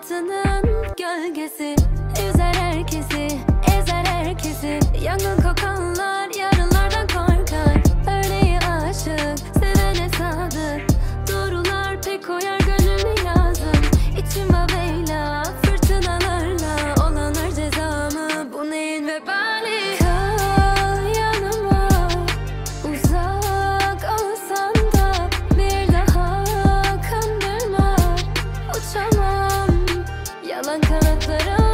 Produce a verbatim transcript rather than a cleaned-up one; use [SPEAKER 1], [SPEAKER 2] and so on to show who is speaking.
[SPEAKER 1] fırtınanın gölgesi üzer herkesi, ezer herkesi. Yangın kokanlar yarınlardan korkar. Örneği aşık, sevene sadık. Doğrular pek koyar gönlüne yazık. İçim babayla, fırtınalarla olanlar cezamı, bu neyin vebali? Kal yanıma, uzak olsan da bir daha kandırma. Uçamam yalan kanatlarım.